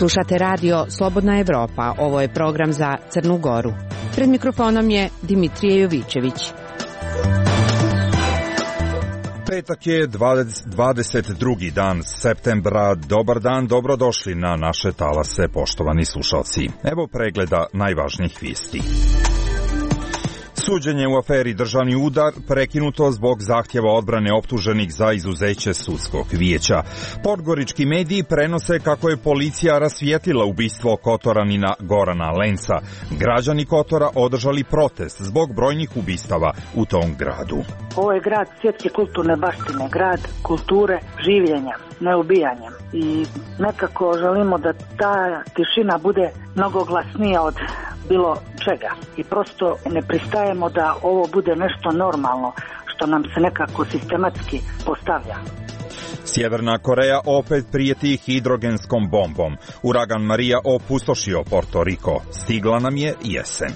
Slušate radio Slobodna Evropa. Ovo je program za Crnu Goru. Pred mikrofonom je Dimitrije Jovićević. Petak je 22. dan septembra. Dobar dan, dobrodošli na naše talase, poštovani slušalci. Evo pregleda najvažnijih vijesti. Suđenje u aferi Državni udar prekinuto zbog zahtjeva odbrane optuženih za izuzeće sudskog vijeća. Podgorički mediji prenose kako je policija rasvijetlila ubistvo Kotoranina Gorana Lenca. Građani Kotora održali protest zbog brojnih ubistava u tom gradu. Ovo je grad svjetske kulturne baštine, grad kulture življenja, ne ubijanja. I nekako želimo da ta tišina bude mnogo glasnija od bilo čega. I prosto ne pristajemo da ovo bude nešto normalno što nam se nekako sistematski postavlja. Sjeverna Koreja opet prijeti hidrogenskom bombom. Uragan Marija opustošio Porto Riko. Stigla nam je jesen.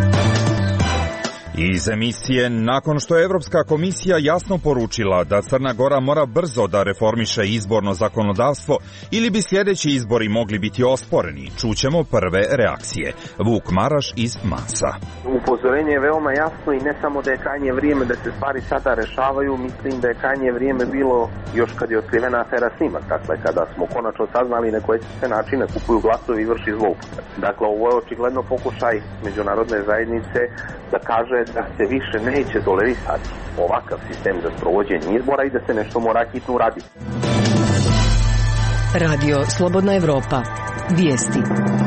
Iz emisije, nakon što je Evropska komisija jasno poručila da Crna Gora mora brzo da reformiše izborno zakonodavstvo ili bi sljedeći izbori mogli biti osporeni, čućemo prve reakcije. Vuk Maraš iz Masa. Upozorenje je veoma jasno i ne samo da je krajnje vrijeme da se stvari sada rešavaju, mislim da je krajnje vrijeme bilo još kad je otkrivena afera Snimak, dakle kada smo konačno saznali na koje se načine kupuju glasovi i vrši zloupotrebe. Dakle, ovo je očigledno pokušaj međunarodne zajednice da kaže da se više neće tolerisati ovakav sistem za sprovođenje izbora i da se nešto mora hitno uraditi. Radio Slobodna Evropa. Vijesti.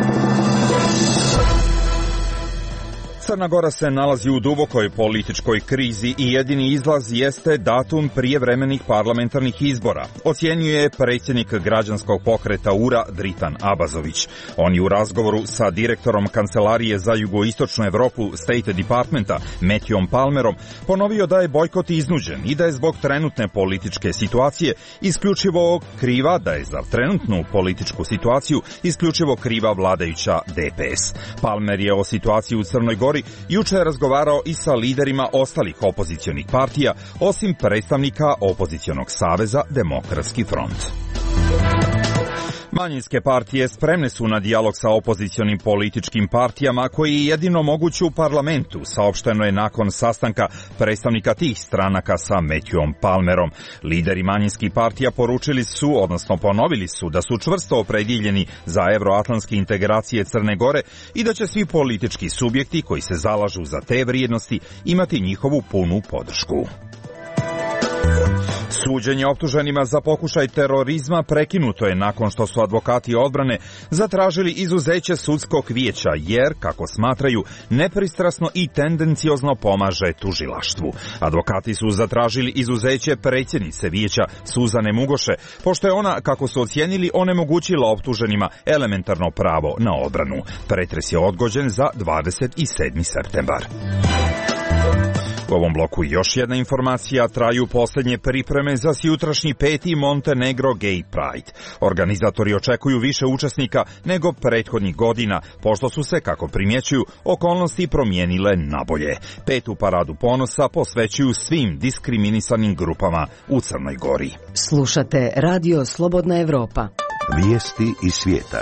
Crna Gora se nalazi u dubokoj političkoj krizi i jedini izlaz jeste datum prijevremenih parlamentarnih izbora, ocjenjuje predsjednik građanskog pokreta URA Dritan Abazović. On je u razgovoru sa direktorom Kancelarije za jugoistočnu Evropu State Departmenta Matthewom Palmerom ponovio da je bojkot iznuđen i da je zbog trenutne političke situacije isključivo kriva, da je za trenutnu političku situaciju isključivo kriva vladajuća DPS. Palmer je o situaciji u Crnoj Gori juče je razgovarao i sa liderima ostalih opozicionih partija, osim predstavnika opozicionog saveza Demokratski front. Manjinske partije spremne su na dijalog sa opozicionim političkim partijama koji je jedino moguć u parlamentu, saopšteno je nakon sastanka predstavnika tih stranaka sa Matthewom Palmerom. Lideri manjinskih partija poručili su, odnosno ponovili su da su čvrsto opredjeljeni za evroatlantske integracije Crne Gore i da će svi politički subjekti koji se zalažu za te vrijednosti imati njihovu punu podršku. Suđenje optuženima za pokušaj terorizma prekinuto je nakon što su advokati odbrane zatražili izuzeće sudskog vijeća jer, kako smatraju, nepristrasno i tendenciozno pomaže tužilaštvu. Advokati su zatražili izuzeće predsjednice vijeća Suzane Mugoše, pošto je ona, kako su ocijenili, onemogućila optuženima elementarno pravo na odbranu. Pretres je odgođen za 27. septembar. U ovom bloku još jedna informacija, traju posljednje pripreme za sjutrašnji 5. Montenegro Gay Pride. Organizatori očekuju više učesnika nego prethodnih godina, pošto su se, kako primjećuju, okolnosti promijenile nabolje. 5. paradu ponosa posvećuju svim diskriminisanim grupama u Crnoj Gori. Slušate Radio Slobodna Evropa. Vijesti iz svijeta.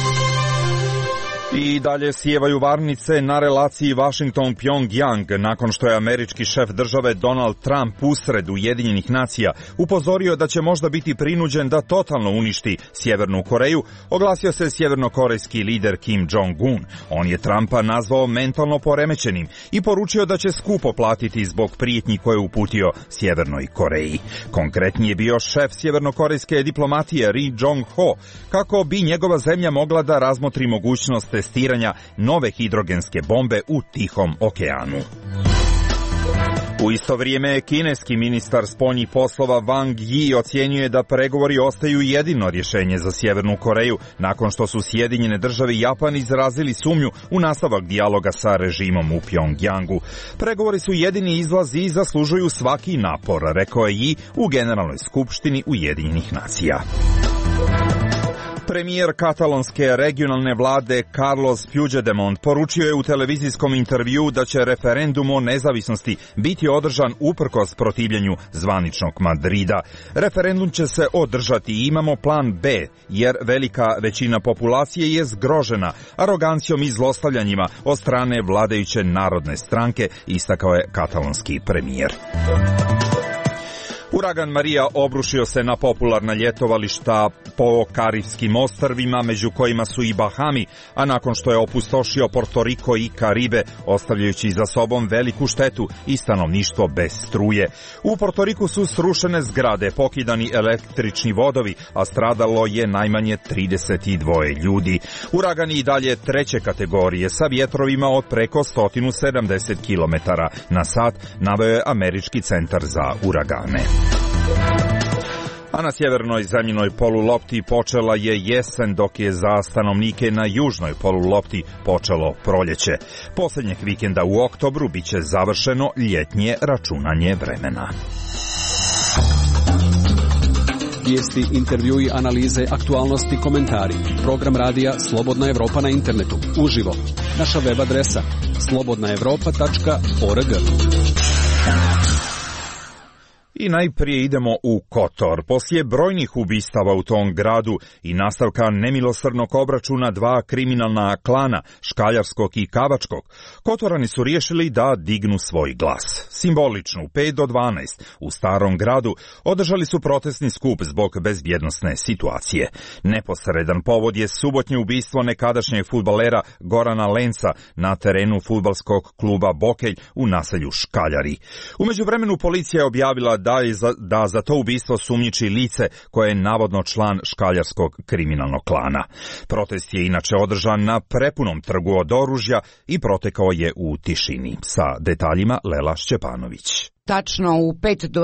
I dalje sjevaju varnice na relaciji Washington-Pyongyang nakon što je američki šef države Donald Trump usred Ujedinjenih nacija upozorio da će možda biti prinuđen da totalno uništi Sjevernu Koreju. Oglasio se sjevernokorejski lider Kim Jong-un. On je Trumpa nazvao mentalno poremećenim i poručio da će skupo platiti zbog prijetnji koje je uputio Sjevernoj Koreji. Konkretnije je bio šef sjevernokorejske diplomatije Ri Jong-ho kako bi njegova zemlja mogla da razmotri mogućnost testiranja nove hidrogenske bombe u Tihom okeanu. U isto vrijeme, kineski ministar spoljnih poslova Wang Yi ocjenjuje da pregovori ostaju jedino rješenje za Sjevernu Koreju, nakon što su Sjedinjene države i Japan izrazili sumnju u nastavak dijaloga sa režimom u Pjongjangu. Pregovori su jedini izlaz i zaslužuju svaki napor, rekao je Yi u Generalnoj skupštini Ujedinjenih nacija. Premijer katalonske regionalne vlade Carlos Puigdemont poručio je u televizijskom intervjuu da će referendum o nezavisnosti biti održan uprkos protivljenju zvaničnog Madrida. Referendum će se održati i imamo plan B, jer velika većina populacije je zgrožena arogancijom i zlostavljanjima od strane vladajuće narodne stranke, istakao je katalonski premijer. Uragan Marija obrušio se na popularna ljetovališta po Karibskim ostrvima, među kojima su i Bahami, a nakon što je opustošio Porto Riko i Karibe, ostavljajući za sobom veliku štetu i stanovništvo bez struje. U Porto Riku su srušene zgrade, pokidani električni vodovi, a stradalo je najmanje 32 ljudi. Uragan je i dalje treće kategorije sa vjetrovima od preko 170 km na sat, naveo je Američki centar za uragane. A na sjevernoj zemljinoj polulopti počela je jesen, dok je za stanovnike na južnoj polulopti počelo proljeće. Posljednjeg vikenda u oktobru biće završeno ljetnje računanje vremena. Vijesti, intervjui, analize, aktualnosti, komentari. Program radija Slobodna Evropa na internetu. Uživo. Naša web adresa slobodnaevropa.org. I najprije idemo u Kotor. Poslije brojnih ubistava u tom gradu i nastavka nemilosrdnog obračuna dva kriminalna klana, Škaljarskog i Kavačkog, Kotorani su riješili da dignu svoj glas. Simbolično, u 5 do 12, u Starom gradu, održali su protestni skup zbog bezbjednosne situacije. Neposredan povod je subotnje ubistvo nekadašnjeg fudbalera Gorana Lenca na terenu fudbalskog kluba Bokelj u naselju Škaljari. U međuvremenu policija je objavila da za to ubistvo sumnjiči lice koje je navodno član Škaljarskog kriminalnog klana. Protest je inače održan na prepunom trgu od oružja i protekao je u tišini. Sa detaljima Lela Šćepanović. Tačno u 5 do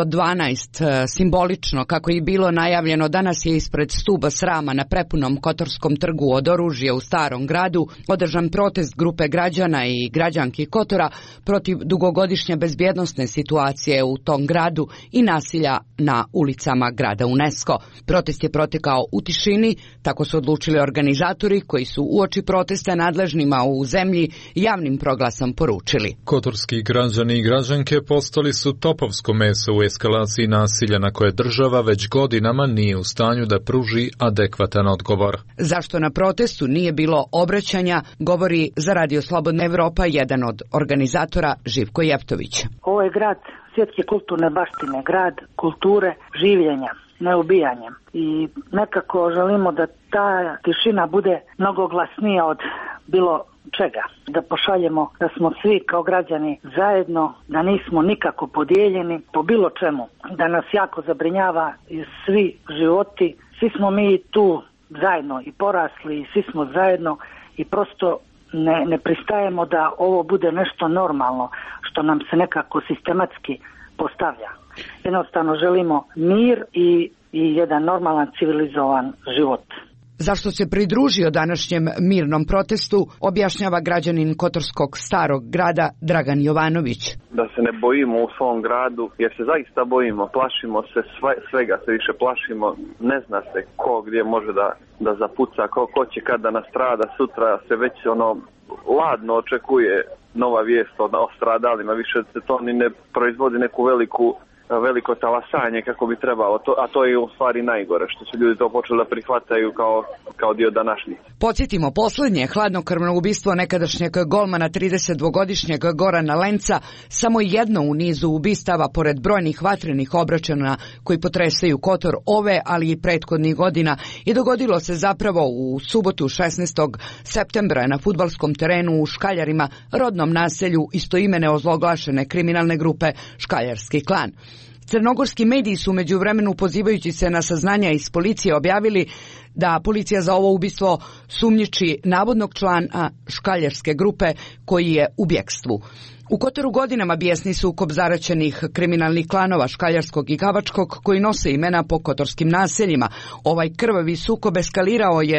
12, simbolično, kako je bilo najavljeno, danas je ispred stuba srama na prepunom Kotorskom trgu od oružja u Starom gradu održan protest grupe građana i građanki Kotora protiv dugogodišnje bezbjednosne situacije u tom gradu i nasilja na ulicama grada UNESCO. Protest je protekao u tišini, tako su odlučili organizatori koji su uoči protesta nadležnima u zemlji javnim proglasom poručili. Kotorski građani i građanke postali su topovsko meso u eskalaciji nasilja na koje država već godinama nije u stanju da pruži adekvatan odgovor. Zašto na protestu nije bilo obraćanja, govori za Radio Slobodna Evropa jedan od organizatora Živko Jeftović. Ovo je grad svjetske kulturne baštine, grad kulture življenja, ne ubijanja. I nekako želimo da ta tišina bude mnogo glasnija od bilo čega. Da pošaljemo da smo svi kao građani zajedno, da nismo nikako podijeljeni po bilo čemu. Da nas jako zabrinjava i svi životi, svi smo mi tu zajedno i porasli i svi smo zajedno i prosto ne pristajemo da ovo bude nešto normalno što nam se nekako sistematski postavlja. Jednostavno želimo mir i jedan normalan civilizovan život. Zašto se pridružio današnjem mirnom protestu, objašnjava građanin Kotorskog Starog grada Dragan Jovanović. Da se ne bojimo u svom gradu, jer se zaista bojimo, plašimo se svega, se više plašimo, ne zna se ko gdje može da zapuca, ko će kada nastrada, sutra se već ladno očekuje nova vijest o stradalima, više se to ni ne proizvodi neku veliko talasanje kako bi trebalo, a to je u stvari najgore, što su ljudi to počeli da prihvataju kao dio današnjice. Podsjetimo, posljednje hladnokrvno ubistvo nekadašnjeg golmana 32-godišnjeg Gorana Lenca, samo jedno u nizu ubistava pored brojnih vatrenih obračuna koji potresaju Kotor ove, ali i prethodnih godina, i dogodilo se zapravo u subotu 16. septembra na fudbalskom terenu u Škaljarima, rodnom naselju istoimene ozloglašene kriminalne grupe Škaljarski klan. Crnogorski mediji su međuvremenu, pozivajući se na saznanja iz policije, objavili da policija za ovo ubistvo sumnjiči navodnog člana Škaljarske grupe koji je u bjekstvu. U Kotoru godinama bijesni sukob zaraćenih kriminalnih klanova Škaljarskog i Kavačkog koji nose imena po kotorskim naseljima. Ovaj krvavi sukob eskalirao je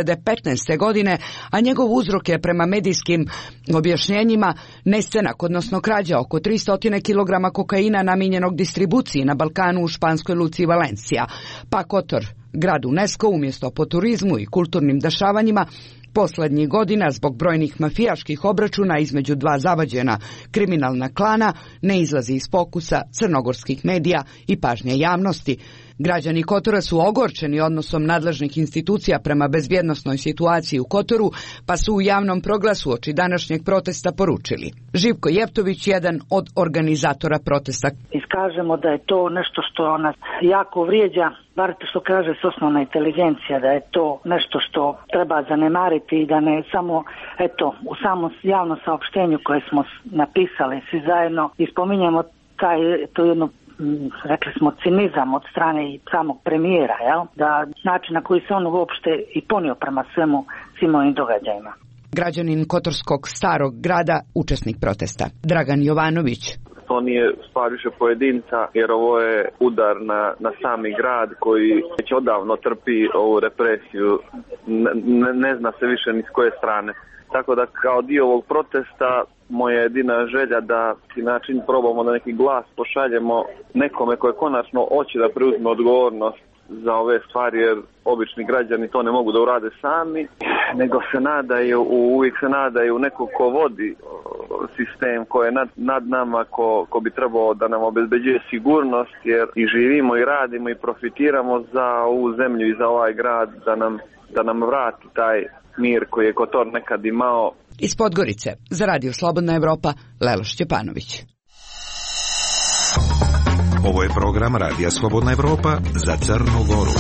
2015. godine, a njegov uzrok je prema medijskim objašnjenjima nestanak, odnosno krađa oko 300 kg kokaina namijenjenog distribuciji na Balkanu u španskoj luci Valencija. Pa Kotor Grad UNESCO umjesto po turizmu i kulturnim dešavanjima poslednjih godina zbog brojnih mafijaških obračuna između dva zavađena kriminalna klana ne izlazi iz fokusa crnogorskih medija i pažnje javnosti. Građani Kotora su ogorčeni odnosom nadležnih institucija prema bezbjednosnoj situaciji u Kotoru, pa su u javnom proglasu oči današnjeg protesta poručili. Živko Jeftović, jedan od organizatora protesta. Iskažemo da je to nešto što nas jako vrijeđa, bar što kaže s osnovna inteligencija, da je to nešto što treba zanemariti i da ne samo, u samom javnom saopštenju koje smo napisali svi zajedno i spominjemo to jedno, rekli smo, cinizam od strane i samog premijera, da način na koji se on uopšte i ponio prema svim ovim događajima. Građanin Kotorskog starog grada, učesnik protesta. Dragan Jovanović. To nije stvar više pojedinca, jer ovo je udar na sami grad koji već odavno trpi ovu represiju, ne zna se više ni s koje strane. Tako da kao dio ovog protesta moja jedina želja da ti način probamo da neki glas pošaljemo nekome koje konačno hoće da preuzme odgovornost za ove stvari, jer obični građani to ne mogu da urade sami, nego uvijek se nadaju neko ko vodi sistem, ko je nad nama, ko bi trebao da nam obezbeđuje sigurnost, jer i živimo i radimo i profitiramo za ovu zemlju i za ovaj grad, da nam vrati taj mir koji je Kotor nekad imao. Iz Podgorice, za Radio Slobodna Evropa, Lelo Šćepanović. Ovo je program Radija Slobodna Evropa za Crnu Goru.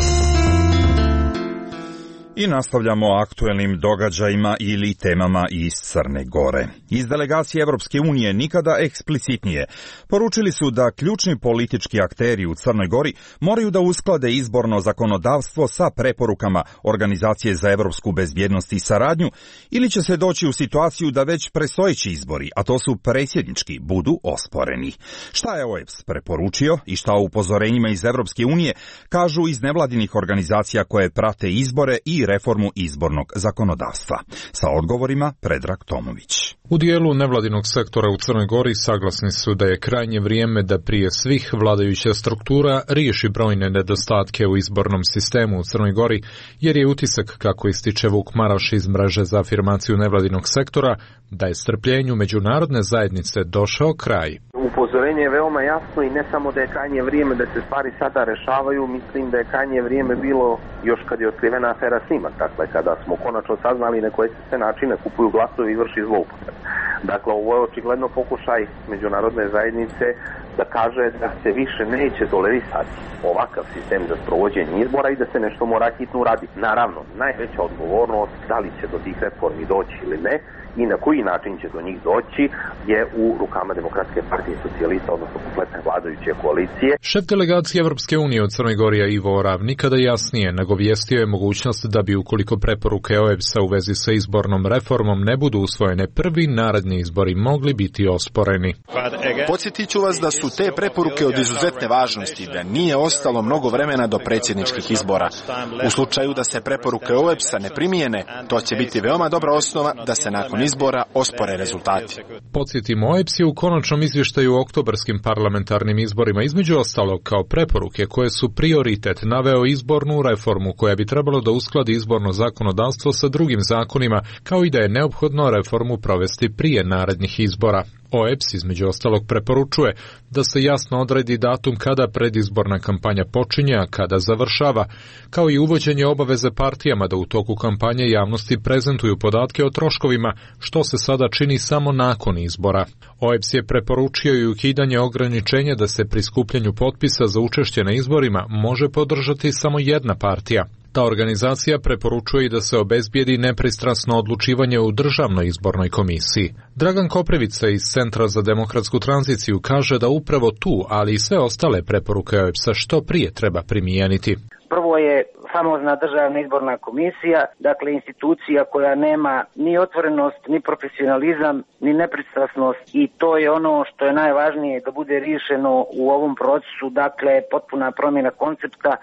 I nastavljamo aktuelnim događajima ili temama iz Crne Gore. Iz delegacije Evropske unije nikada eksplicitnije poručili su da ključni politički akteri u Crnoj Gori moraju da usklade izborno zakonodavstvo sa preporukama Organizacije za evropsku bezbjednost i saradnju, ili će se doći u situaciju da već predstojeći izbori, a to su predsjednički, budu osporeni. Šta je OEBS preporučio i šta u upozorenjima iz Evropske unije kažu iz nevladinih organizacija koje prate izbore i reformu izbornog zakonodavstva? Sa odgovorima Predrag Tomović. U dijelu nevladinog sektora u Crnoj Gori saglasni su da je krajnje vrijeme da prije svih vladajuća struktura riješi brojne nedostatke u izbornom sistemu u Crnoj Gori, jer je utisak, kako ističe Vuk Maraš iz mreže za afirmaciju nevladinog sektora, da je strpljenju međunarodne zajednice došao kraj. Upozorenje je veoma jasno i ne samo da je krajnje vrijeme da se stvari sada rešavaju, mislim da je krajnje vrijeme bilo još kad je otkrivena afera Snimak, dakle kada smo konačno saznali na koje se načine kupuju glasovi i vrši zloupotreba. Dakle, ovo je očigledno pokušaj međunarodne zajednice da kaže da se više neće tolerisati ovakav sistem za sprovođenje izbora i da se nešto mora hitno uraditi. Naravno, najveća odgovornost da li će do tih reformi doći ili ne i na koji način će do njih doći je u rukama Demokratske partije socijalista, odnosno kompletne vladajuće koalicije. Šef delegacije Evropske unije od Crnoj Gori Ivo Orav nikada jasnije nagovijestio je mogućnost da bi, ukoliko preporuke OEBS-a u vezi sa izbornom reformom ne budu usvojene, prvi naredni izbori mogli biti osporeni. Podsjetit ću vas da su te preporuke od izuzetne važnosti, da nije ostalo mnogo vremena do predsjedničkih izbora. U slučaju da se preporuke OEBS-a ne primijene, to će biti veoma dobra osnova da se nakon izbora ospore rezultati. Podsjetimo, OEBS je u konačnom izvještaju o oktobarskim parlamentarnim izborima između ostalog kao preporuke koje su prioritet naveo izbornu reformu koja bi trebalo da uskladi izborno zakonodavstvo sa drugim zakonima, kao i da je neophodno reformu provesti prije narednih izbora. OEBS između ostalog preporučuje da se jasno odredi datum kada predizborna kampanja počinje, a kada završava, kao i uvođenje obaveze partijama da u toku kampanje javnosti prezentuju podatke o troškovima, što se sada čini samo nakon izbora. OEBS je preporučio i ukidanje ograničenja da se pri skupljanju potpisa za učešće na izborima može podržati samo jedna partija. Ta organizacija preporučuje i da se obezbijedi nepristrasno odlučivanje u državnoj izbornoj komisiji. Dragan Koprivica iz Centra za demokratsku tranziciju kaže da upravo tu, ali i sve ostale preporuke OEBS-a što prije treba primijeniti. Prvo je famozna državna izborna komisija, dakle institucija koja nema ni otvorenost, ni profesionalizam, ni nepristrasnost, i to je ono što je najvažnije da bude riješeno u ovom procesu, dakle potpuna promjena koncepta.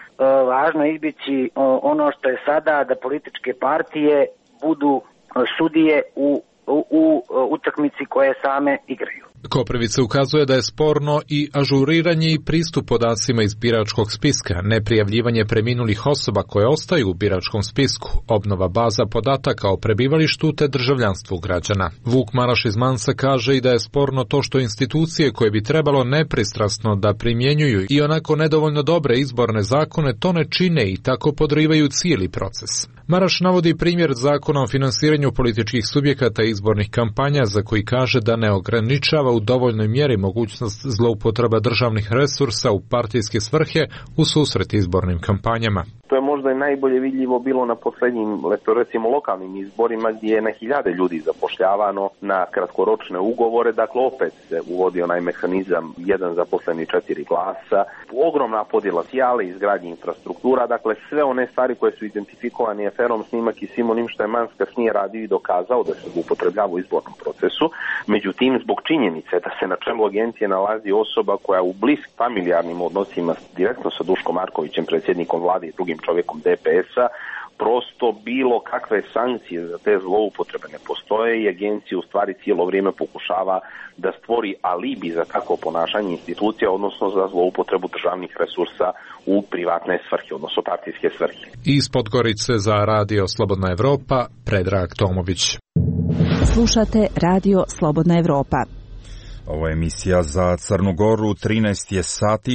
Važno je izbjeći ono što je sada, da političke partije budu sudije u utakmici koje same igraju. Koprivica ukazuje da je sporno i ažuriranje i pristup podacima iz biračkog spiska, neprijavljivanje preminulih osoba koje ostaju u biračkom spisku, obnova baza podataka o prebivalištu te državljanstvu građana. Vuk Maraš iz Mansa kaže i da je sporno to što institucije koje bi trebalo nepristrasno da primjenjuju i onako nedovoljno dobre izborne zakone to ne čine i tako podrivaju cijeli proces. Maraš navodi primjer zakona o finansiranju političkih subjekata i izbornih kampanja za koji kaže da ne ograničava u dovoljnoj mjeri mogućnost zloupotreba državnih resursa u partijske svrhe u susret izbornim kampanjama. To je možda i najbolje vidljivo bilo na posljednjim, recimo, lokalnim izborima gdje je na hiljade ljudi zapošljavano na kratkoročne ugovore, dakle opet se uvodi onaj mehanizam 1 zaposleni 4 glasa, ogromna podjela sjale, izgradnje infrastruktura, dakle sve one stvari koje su identifikovane aferom Snimak i svim onim što je Mans kasnije radio i dokazao da se upotrebljava u izbornom procesu. Međutim, zbog činjenice da se na čelu agencije nalazi osoba koja u bliskim familijarnim odnosima direktno sa Duškom Markovićem, predsjednikom vlade i drugim čovjekom DPS-a, prosto bilo kakve sankcije za te zloupotrebe ne postoje i agencija u stvari cijelo vrijeme pokušava da stvori alibi za takvo ponašanje institucija, odnosno za zloupotrebu državnih resursa u privatne svrhe, odnosno partijske svrhe. Iz Podgorice za Radio Slobodna Evropa, Predrag Tomović. Slušate Radio Slobodna Evropa. Ovo je emisija za Crnu Goru, 13 je sati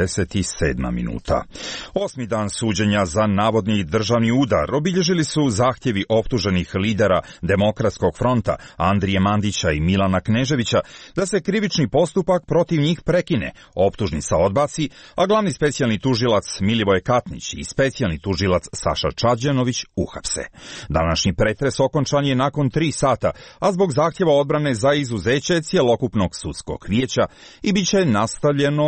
47 minuta. 8. dan suđenja za navodni državni udar obilježili su zahtjevi optuženih lidera Demokratskog fronta Andrije Mandića i Milana Kneževića da se krivični postupak protiv njih prekine, optužnica odbaci, a glavni specijalni tužilac Milivoje Katnić i specijalni tužilac Saša Čađanović uhapse. Današnji pretres okončan je nakon 3 sata, a zbog zahtjeva odbrane za izuzeće cjelokupnog sudskog vijeća i bit će nastavljeno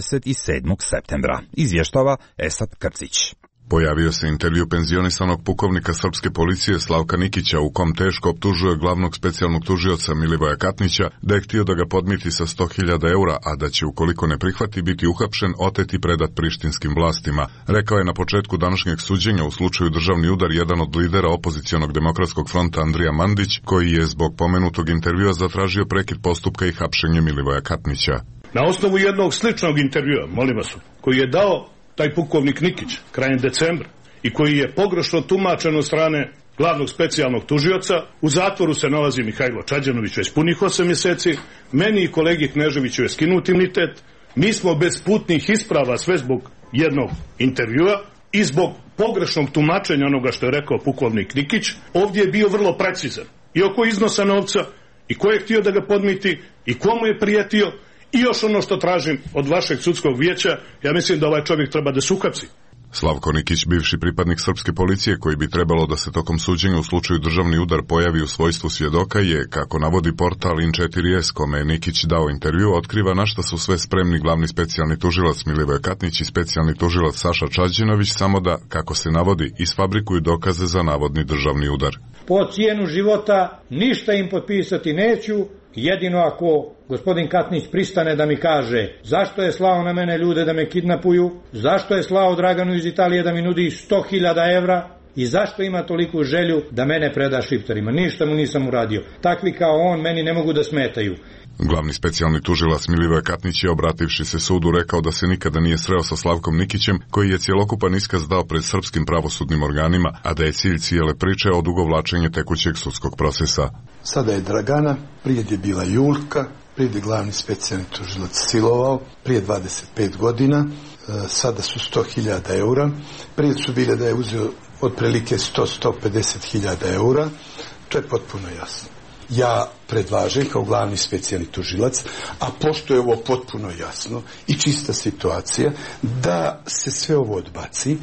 27. septembra, izvještava Esad Krcić. Pojavio se intervju penzionisanog pukovnika srpske policije Slavka Nikića u kom teško optužuje glavnog specijalnog tužioca Milivoja Katnića da je htio da ga podmiti sa 100.000 eura, a da će ukoliko ne prihvati biti uhapšen, otet i predat prištinskim vlastima. Rekao je na početku današnjeg suđenja u slučaju državni udar jedan od lidera opozicionog Demokratskog fronta Andrija Mandić, koji je zbog pomenutog intervjua zatražio prekid postupka i hapšenje Milivoja Katnića. Na osnovu jednog sličnog intervjua, molim vas, koji je dao taj pukovnik Nikić krajem decembra i koji je pogrešno tumačen od strane glavnog specijalnog tužioca, u zatvoru se nalazi Mihajlo Čađanović već punih 8 mjeseci, meni i kolegi Kneževiću je skinut imunitet, mi smo bez putnih isprava sve zbog jednog intervjua i zbog pogrešnog tumačenja onoga što je rekao pukovnik Nikić. Ovdje je bio vrlo precizan i oko iznosa novca i ko je htio da ga podmiti i komu je prijetio. I još ono što tražim od vašeg sudskog vijeća, ja mislim da ovaj čovjek treba da se uhapsi. Slavko Nikić, bivši pripadnik srpske policije koji bi trebalo da se tokom suđenja u slučaju državni udar pojavi u svojstvu svjedoka je, kako navodi portal In4S kome je Nikić dao intervju, otkriva na šta su sve spremni glavni specijalni tužilac Milivoje Katnić i specijalni tužilac Saša Čađanović, samo da, kako se navodi, isfabrikuju dokaze za navodni državni udar. Po cijenu života ništa im potpisati neću, jedino ako gospodin Katnić pristane da mi kaže zašto je slao na mene ljude da me kidnapuju, zašto je slao Draganu iz Italije da mi nudi 100.000 evra i zašto ima toliku želju da mene preda šiptarima. Ništa mu nisam uradio. Takvi kao on meni ne mogu da smetaju. Glavni specijalni tužilac Milivoje Katnić je, obrativši se sudu, rekao da se nikada nije sreo sa Slavkom Nikićem, koji je cjelokupan iskaz dao pred srpskim pravosudnim organima, a da je cilj cijele priče odugovlačenje tekućeg sudskog procesa. Sada je Dragana, prije je bila Julka, prije je glavni specijalni tužilac silovao, prije 25 godina, sada su 100.000 eura, prije su bile da je uzeo otprilike 100-150.000 eura, to je potpuno jasno. Ja predlažem kao glavni specijalni tužilac, a pošto je ovo potpuno jasno i čista situacija, da se sve ovo odbaci.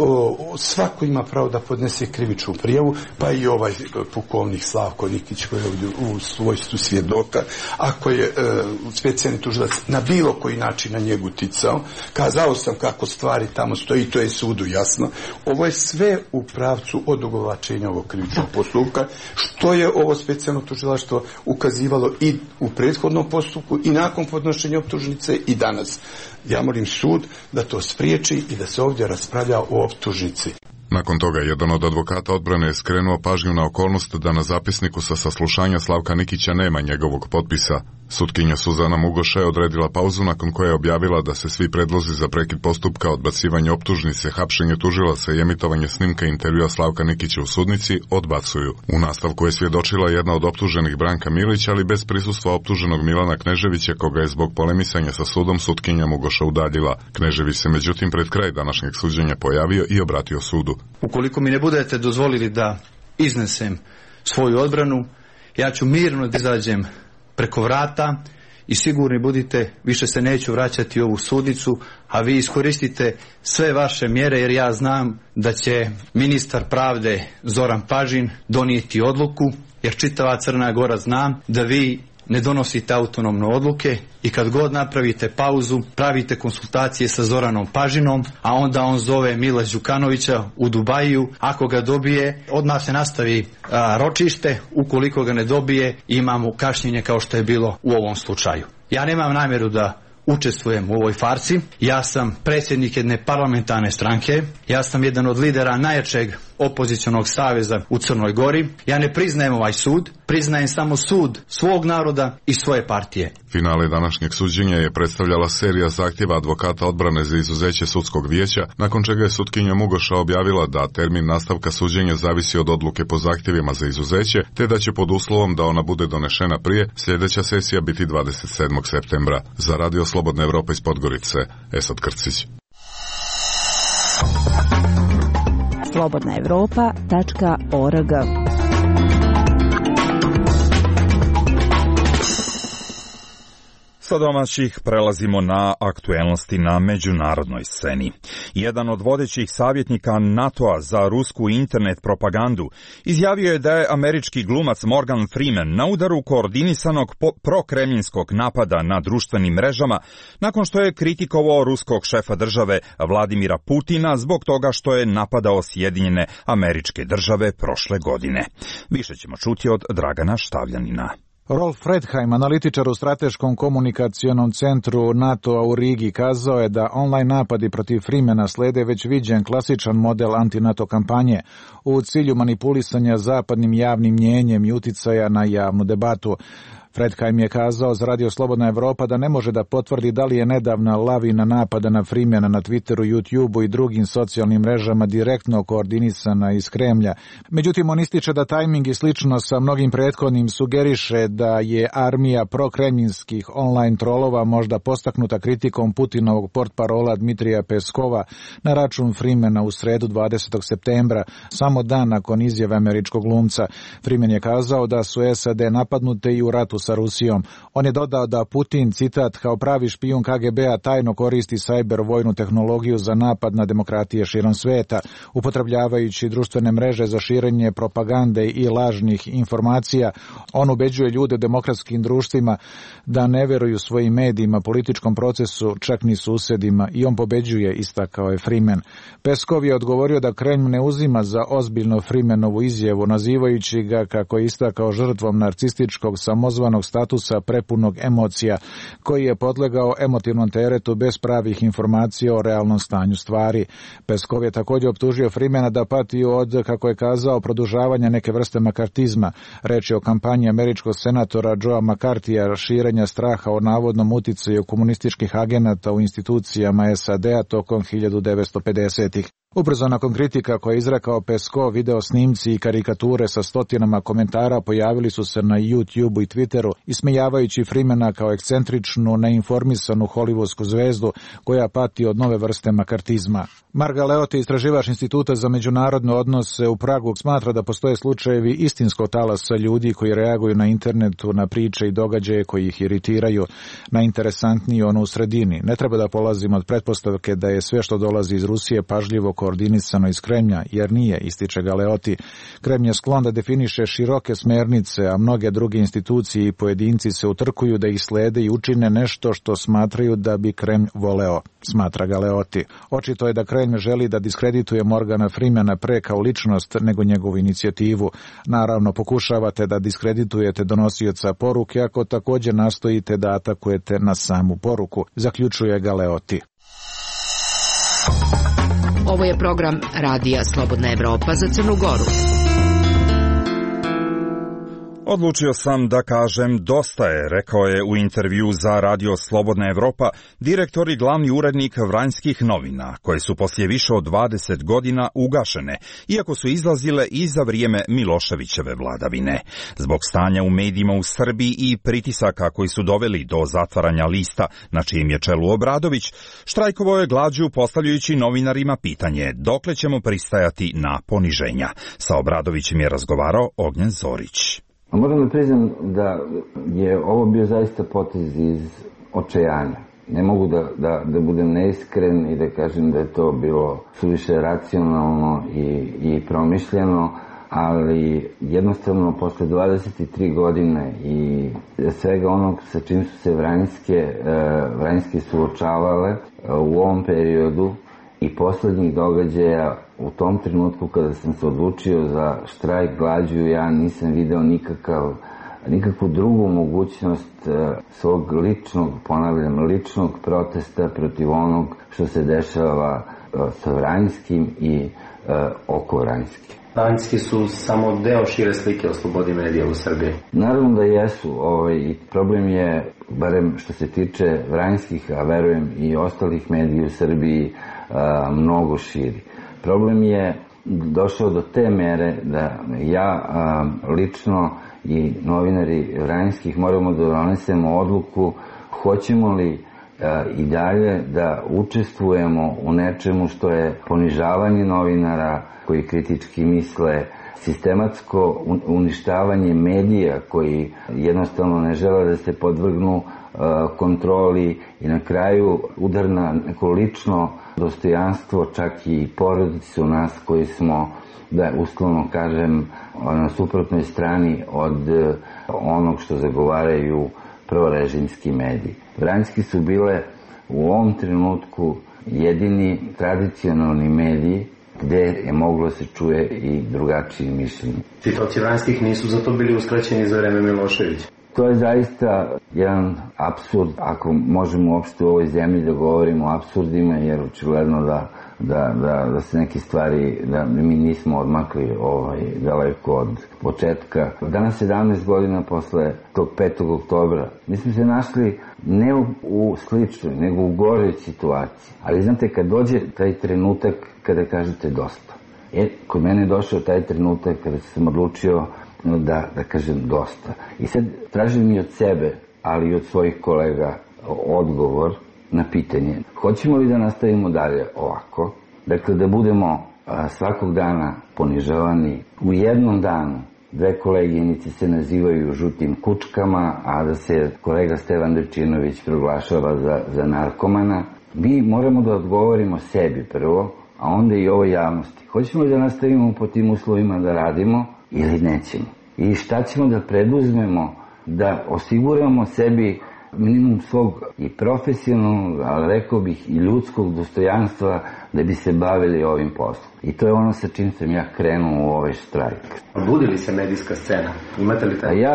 Svako ima pravo da podnese krivičnu prijavu, pa i ovaj pukovnik Slavko Nikić koji je ovdje u svojstvu svjedoka, ako je specijalni tužilac na bilo koji način na njegu uticao. Kazao sam kako stvari tamo stoji, to je sudu jasno. Ovo je sve u pravcu odugovlačenja ovog krivičnog postupka, što je ovo specijalno tužilaštvo ukazivalo i u prethodnom postupku i nakon podnošenja optužnice i danas. Ja molim sud da to spriječi i da se ovdje raspravlja o optužnici. Nakon toga, jedan od advokata odbrane je skrenuo pažnju na okolnost da na zapisniku sa saslušanja Slavka Nikića nema njegovog potpisa. Sutkinja Suzana Mugoša je odredila pauzu nakon koje je objavila da se svi predlozi za prekid postupka, odbacivanje optužnice, hapšenje tužilaca i emitovanje snimka intervjua Slavka Nikića u sudnici odbacuju. U nastavku je svjedočila jedna od optuženih Branka Milić, ali bez prisustva optuženog Milana Kneževića, koga je zbog polemisanja sa sudom sutkinja Mugoša udaljila. Knežević se međutim pred kraj današnjeg suđenja pojavio i obratio sudu. Ukoliko mi ne budete dozvolili da iznesem svoju odbranu, ja ću mirno da izađem preko vrata i sigurni budite, više se neću vraćati u ovu sudnicu, a vi iskoristite sve vaše mjere, jer ja znam da će ministar pravde Zoran Pažin donijeti odluku, jer čitava Crna Gora zna da vi ne donosite autonomno odluke i kad god napravite pauzu, pravite konsultacije sa Zoranom Pažinom, a onda on zove Mila Đukanovića u Dubaju, ako ga dobije, odmah se nastavi ročište, ukoliko ga ne dobije, imamo kašnjenje kao što je bilo u ovom slučaju. Ja nemam namjeru da učestvujem u ovoj farsi, ja sam predsjednik jedne parlamentarne stranke, ja sam jedan od lidera najjačeg opozicionog saveza u Crnoj Gori, ja ne priznajem ovaj sud, priznajem samo sud svog naroda i svoje partije. Finale današnjeg suđenja je predstavljala serija zahtjeva advokata odbrane za izuzeće sudskog vijeća, nakon čega je sutkinja Mugoša objavila da termin nastavka suđenja zavisi od odluke po zahtjevima za izuzeće, te da će pod uslovom da ona bude donešena prije, sljedeća sesija biti 27. septembra. Za Radio Slobodna Evropa iz Podgorice, Esad Krcić. slobodnaevropa.org. Sa domaćih prelazimo na aktuelnosti na međunarodnoj sceni. Jedan od vodećih savjetnika NATO-a za rusku internet propagandu izjavio je da je američki glumac Morgan Freeman na udaru koordinisanog prokremljinskog napada na društvenim mrežama nakon što je kritikovao ruskog šefa države Vladimira Putina zbog toga što je napadao Sjedinjene Američke Države prošle godine. Više ćemo čuti od Dragana Štavljanina. Rolf Fredheim, analitičar u strateškom komunikacionom centru NATO-a u Rigi, kazao je da online napadi protiv Freemana slede već viđen klasičan model anti-NATO kampanje u cilju manipulisanja zapadnim javnim mnjenjem i uticaja na javnu debatu. Fredheim je kazao za Radio Slobodna Evropa da ne može da potvrdi da li je nedavna lavina napada na Freemana na Twitteru, YouTubeu i drugim socijalnim mrežama direktno koordinisana iz Kremlja. Međutim, on ističe da tajming i slično sa mnogim prethodnim sugeriše da je armija prokremljinskih online trolova možda postaknuta kritikom Putinovog portparola Dmitrija Peskova na račun Freemana u sredu 20. septembra, samo dan nakon izjave američkog glumca. Freeman je kazao da su SAD napadnute i u ratu sa Rusijom. On je dodao da Putin, citat, kao pravi špijun KGB-a tajno koristi sajber vojnu tehnologiju za napad na demokratije širom sveta, upotrebljavajući društvene mreže za širenje propagande i lažnih informacija. On ubeđuje ljude u demokratskim društvima da ne veruju svojim medijima, političkom procesu, čak ni susedima, i on pobeđuje, istakao je Freeman. Peskov je odgovorio da Kremlj ne uzima za ozbiljno Freemanovu izjavu, nazivajući ga, kako je istakao, žrtvom narcističkog samozvanog statusa prepunog emocija, koji je podlegao emotivnom teretu bez pravih informacija o realnom stanju stvari. Peskov je također optužio Freemana da pati od, kako je kazao, produžavanja neke vrste makartizma. Reč je o kampanji američkog senatora Joea McCarthyja širenja straha o navodnom uticaju komunističkih agenata u institucijama SAD-a tokom 1950-ih. Ubrzo nakon kritika koje je izrekao Peskov, video snimci i karikature sa stotinama komentara pojavili su se na YouTubeu i Twitteru, ismejavajući Freemana kao ekscentričnu, neinformisanu hollywoodsku zvezdu koja pati od nove vrste makartizma. Mark Galeotti, istraživač Instituta za međunarodne odnose u Pragu, smatra da postoje slučajevi istinskog talasa ljudi koji reaguju na internetu na priče i događaje koji ih iritiraju. Najinteresantniji ono u sredini. Ne treba da polazimo od pretpostavke da je sve što dolazi iz Rusije pažljivo koordinisano iz Kremlja, jer nije, ističe Galeotti. Kremlj je sklon da definiše široke smernice, a mnoge druge institucije i pojedinci se utrkuju da ih slede i učine nešto što smatraju da bi Kremlj voleo, smatra Galeotti. Očito je da Kremlj želi da diskredituje Morgana Freemana pre kao ličnost nego njegovu inicijativu. Naravno, pokušavate da diskreditujete donosioca poruke ako također nastojite da atakujete na samu poruku, zaključuje Galeotti. Ovo je program Radija Slobodna Evropa za Crnu Goru. Odlučio sam da kažem dosta je, rekao je u intervju za Radio Slobodna Evropa direktor i glavni urednik Vranjskih novina, koje su poslije više od 20 godina ugašene, iako su izlazile i za vrijeme Miloševićeve vladavine. Zbog stanja u medijima u Srbiji i pritisaka koji su doveli do zatvaranja lista, na čijem je čelu Obradović, štrajkovao je glađu postavljajući novinarima pitanje dokle ćemo pristajati na poniženja. Sa Obradovićem je razgovarao Ognjen Zorić. Moram da priznam da je ovo bio zaista potez iz očajanja. Ne mogu da budem neiskren i da kažem da je to bilo suviše racionalno i promišljeno, ali jednostavno posle 23 godine i svega onog sa čim su se Vranjske suočavale u ovom periodu i poslednjih događaja, u tom trenutku kada sam se odlučio za štrajk glađu, ja nisam video nikakvu drugu mogućnost svog ličnog protesta protiv onog što se dešava sa Vranjskim i oko Vranjske. Vranjski su samo deo šire slike o slobodi medija u Srbiji. Naravno da jesu. I problem je, barem što se tiče Vranjskih, a verujem i ostalih medija u Srbiji, mnogo širi. Problem je došao do te mere da ja lično i novinari Vranjskih moramo da donesemo odluku hoćemo li i dalje da učestvujemo u nečemu što je ponižavanje novinara koji kritički misle, sistematsko uništavanje medija koji jednostavno ne žele da se podvrgnu kontroli i na kraju udar na neko lično dostojanstvo, čak i porodicu nas koji smo, da uslovno kažem, na suprotnoj strani od onog što zagovaraju prorežimski mediji. Vranjski su bile u ovom trenutku jedini tradicionalni mediji gde je moglo se čuje i drugačije mišljenje. Titoci Vranjskih nisu zato bili uskraćeni za vreme Miloševića. To je zaista jedan apsurd, ako možemo uopšte u ovoj zemlji da govorimo o apsurdima, jer očigledno da se neke stvari, da mi nismo odmakli daleko od početka. Danas 17 godina posle tog 5. oktobra, mi smo se našli ne u sličnoj, nego u goroj situaciji. Ali znate, kad dođe taj trenutak kada kažete dosta. Kod mene je došao taj trenutak kada sam odlučio da kažem dosta. I sad tražim i od sebe, ali i od svojih kolega odgovor na pitanje. Hoćemo li da nastavimo dalje ovako? Dakle, da budemo svakog dana ponižavani. U jednom danu dve koleginice se nazivaju žutim kučkama, a da se kolega Stevan Drčinović proglašava za narkomana. Mi moramo da odgovorimo sebi prvo, a onda i ovoj javnosti. Hoćemo li da nastavimo po tim uslovima da radimo ili nećemo? I šta ćemo da preduzmemo da osiguramo sebi minimum svog i profesionalnog, ali rekao bih i ljudskog dostojanstva da bi se bavili ovim poslom. I to je ono sa čim sam ja krenuo u ovaj štrajk. Budi li se medijska scena? Imate li taj?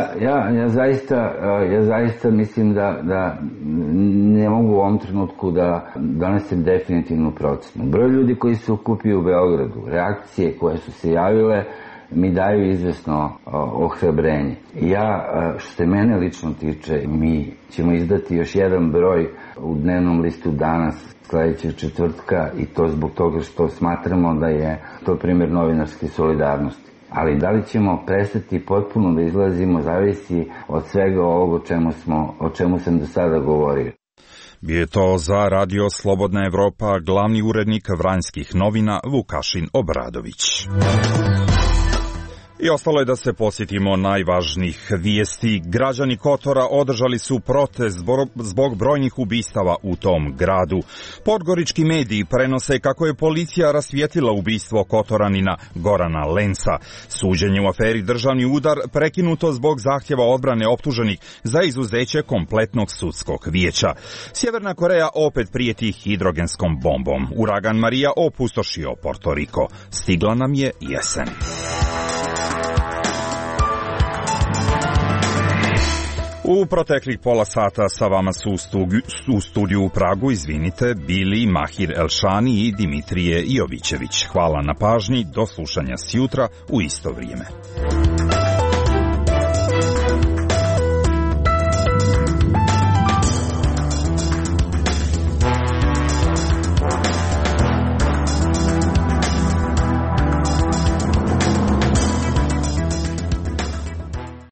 Ja zaista mislim da ne mogu u ovom trenutku da donesem definitivnu procenu. Broj ljudi koji se okupio u Beogradu, reakcije koje su se javile, mi daju izvesno ohrabrenje. Ja, što se mene lično tiče, mi ćemo izdati još jedan broj u dnevnom listu danas, sledećeg četvrtka, i to zbog toga što smatramo da je to primjer novinarske solidarnosti. Ali da li ćemo prestati potpuno da izlazimo, zavisi od svega ovog o čemu sam do sada govorio. Bio je to za Radio Slobodna Evropa glavni urednik Vranjskih novina Vukašin Obradović. I ostalo je da se posjetimo najvažnijih vijesti. Građani Kotora održali su protest zbog brojnih ubistava u tom gradu. Podgorički mediji prenose kako je policija rasvijetlila ubistvo Kotoranina Gorana Lenca. Suđenje u aferi Državni udar prekinuto zbog zahtjeva odbrane optuženih za izuzeće kompletnog sudskog vijeća. Sjeverna Koreja opet prijeti hidrogenskom bombom. Uragan Marija opustošio Porto Riko. Stigla nam je jesen. U proteklih pola sata sa vama su u studiju u Pragu, bili Mahir Elšani i Dimitrije Jovićević. Hvala na pažnji, do slušanja sjutra u isto vrijeme.